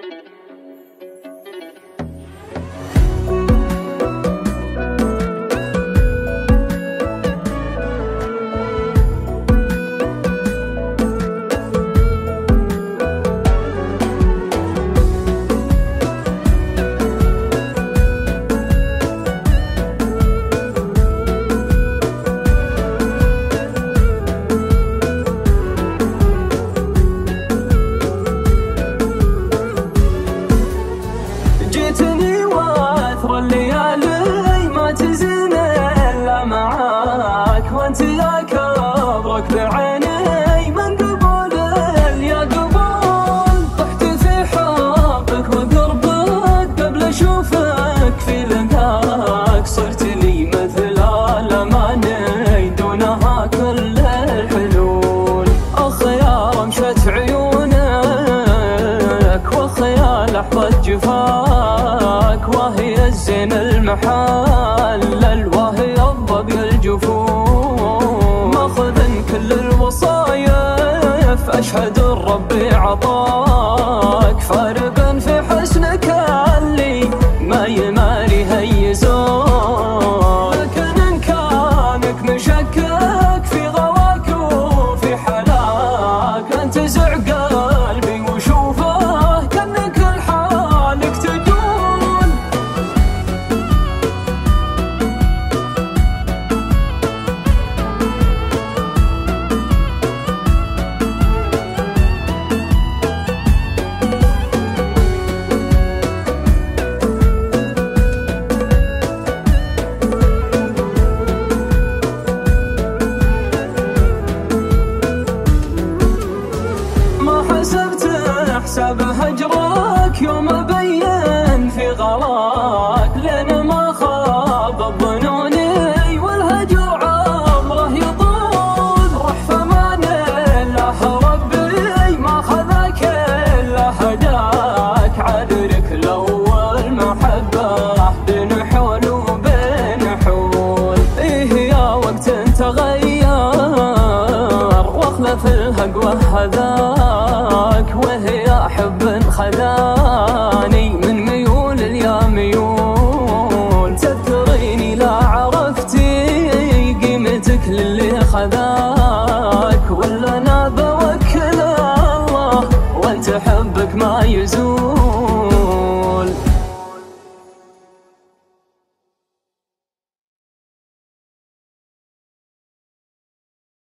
جيتني واثر الليالي ما تزين الا معاك، وانت يا كبرك بعيني من قبول يا قبول. طحت في حبك وقربك قبل اشوفك في لقاك، صرت لي مثل الاماني دونها كل الحلول. اخ يا رمشة عيونك واخ يا لحظة جفاك، وهي الزين المحلل وهي الضبي الجفون. ماخذ كل الوصايف اشهد الرب عطاك، فارق في حسنك اللي ما يماري هيزون. لكن ان كانك مشكك في غواك وفي حلاك، انتزع قلبي وشوفه كانك لحالك تدون. حسبت حساب هجرك يوم ابين في غلاك، لين ما خاب ظنوني والهجر عمره يطول. روح فمان الله ربي ما خذاك الا هداك، عذرك الاول محبه بين حول وبين حول. ايه يا وقت تغير واخلف الهقوه هذاك، وهي حب خذاك